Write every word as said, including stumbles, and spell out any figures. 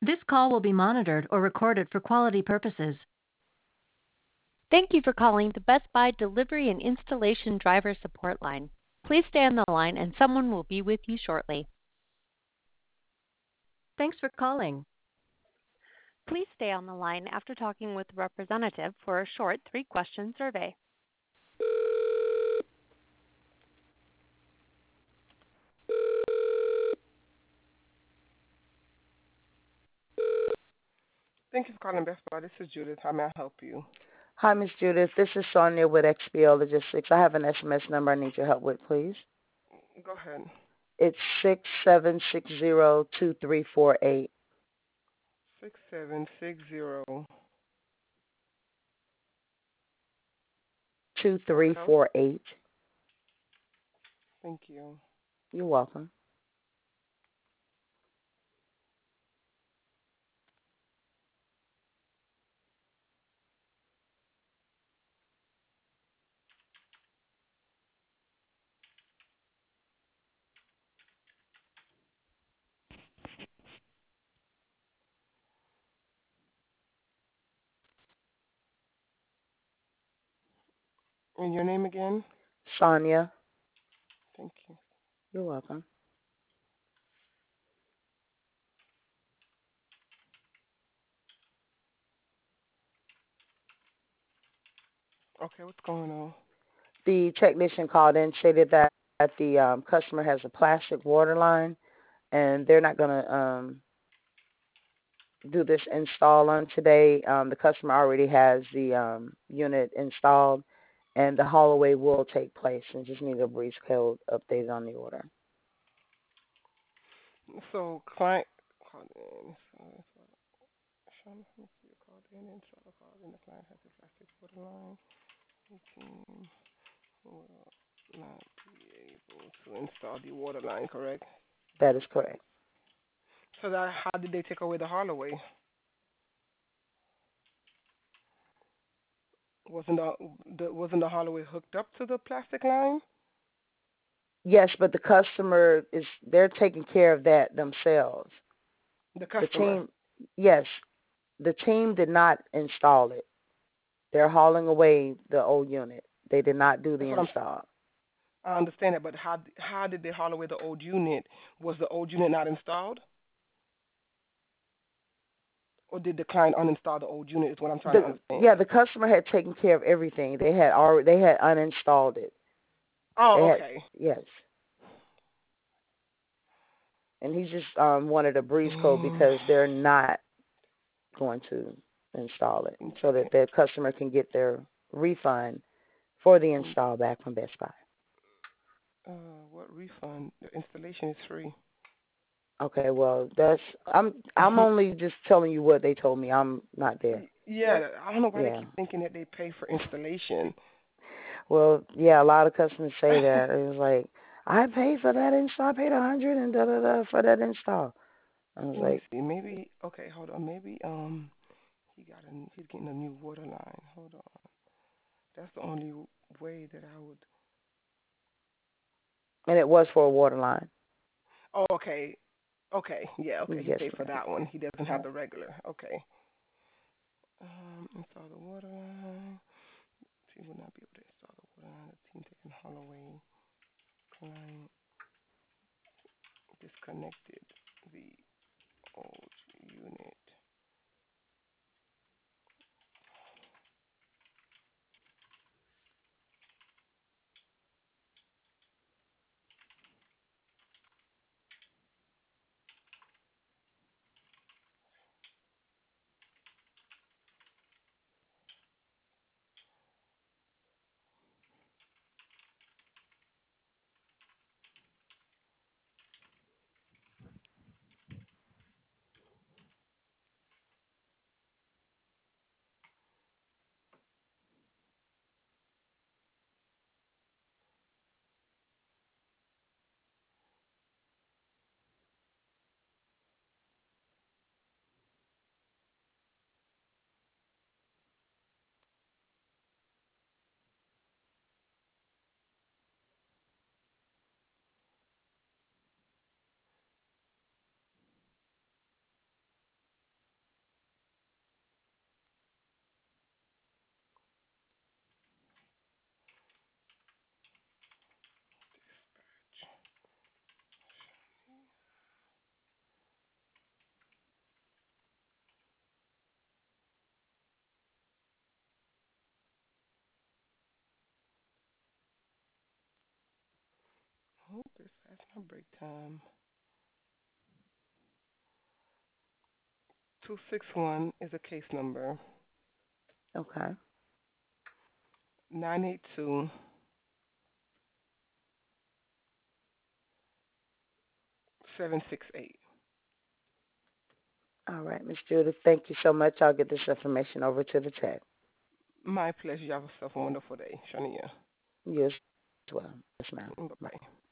This call will be monitored or recorded for quality purposes. Thank you for calling the Best Buy Delivery and Installation Driver Support Line. Please stay on the line and someone will be with you shortly. Thanks for calling. Please stay on the line after talking with a representative for a short three-question survey. Thank you for calling Best Buy. This is Judith. How may I help you? Hi, Miss Judith. This is Sonia with X B L Logistics. I have an S M S number I need your help with, please. Go ahead. It's six seven six zero two three four eight. Six seven six zero two three four eight. Thank you. You're welcome. And your name again? Sonia. Thank you. You're welcome. Okay, what's going on? The technician called in, stated that the um, customer has a plastic water line, and they're not going to um, do this install on today. Um, the customer already has the um, unit installed, and the haul away will take place, and just need a brief code updated on the order. So, client called in. So, Sean, let me see. Called in, installer called in. The client has a plastic water line. The team will not be able to install the water line, correct? That is correct. So, that how did they take away the haul away? Wasn't the, the wasn't the haul away hooked up to the plastic line? Yes, but the customer is, they're taking care of that themselves. The customer? The team, yes, the team did not install it. They're hauling away the old unit. They did not do the install. I understand that, but how how did they haul away the old unit? Was the old unit not installed? Or did the client uninstall the old unit? Is what I'm trying the, to understand. Yeah, the customer had taken care of everything. They had already, they had uninstalled it. Oh, they okay. Had, yes. And he just um, wanted a breeze code because they're not going to install it, so that the customer can get their refund for the install back from Best Buy. Uh, what refund? The installation is free. Okay, well, that's I'm I'm only just telling you what they told me. I'm not there. Yeah, I don't know why yeah. they keep thinking that they pay for installation. Well, yeah, a lot of customers say that. It was like, I paid for that install. I paid a hundred and da da da for that install. I was Let like, me see. Maybe okay. Hold on. Maybe um he got a he's getting a new water line. Hold on. That's the only way that I would. And it was for a water line. Oh, okay. Okay. Yeah. Okay. He yes, paid for ma'am. that one. He doesn't have the regular. Okay. Um, install the water line. He will not be able to install the water line. The team taking Holloway. Client disconnected the old unit. break time. two six one is a case number. Okay. nine eight two seven six eight. All right, Miss Judith. Thank you so much. I'll get this information over to the tech. My pleasure. You have yourself a wonderful day, Shania. You as well. Yes, ma'am. Bye Bye. bye.